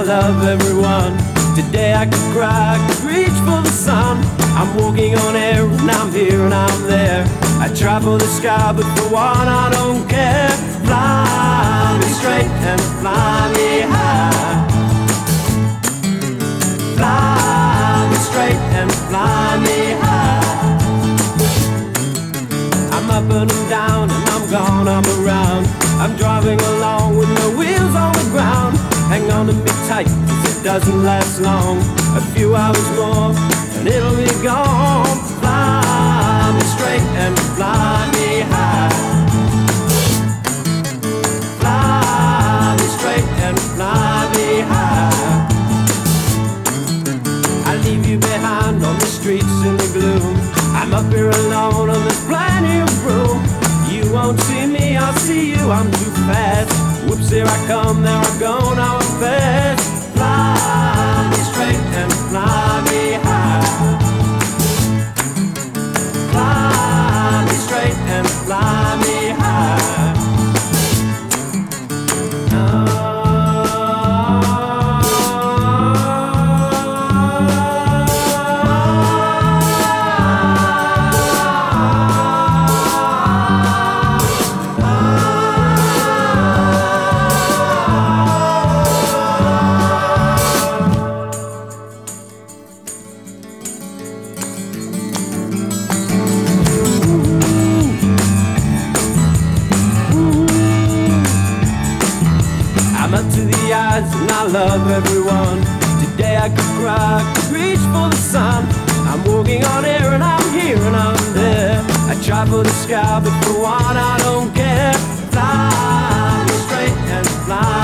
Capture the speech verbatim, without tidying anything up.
I love everyone. Today I could cry, I could reach for the sun. I'm walking on air and I'm here and I'm there. I try for the sky, but for one I don't care. Fly me straight and fly me high. Fly me straight and fly me high. I'm up and I'm down and I'm gone, I'm around. I'm driving along with no wheels on the ground. Hang on to me tight, cause it doesn't last long. A few hours more and it'll be gone. Fly me straight and fly me high. Fly me straight and fly me high. I leave you behind on the streets in the gloom. I'm up here alone and there's plenty of room. You won't see me, I'll see you, I'm too fast. Whoops, here I come, there I go, now I'm fast. Fly me straight and fly me high. Fly me straight and fly me high. And I love everyone. Today I could cry, I could reach for the sun. I'm walking on air and I'm here and I'm there. I try for the sky, but for one I don't care. Fly me straight and fly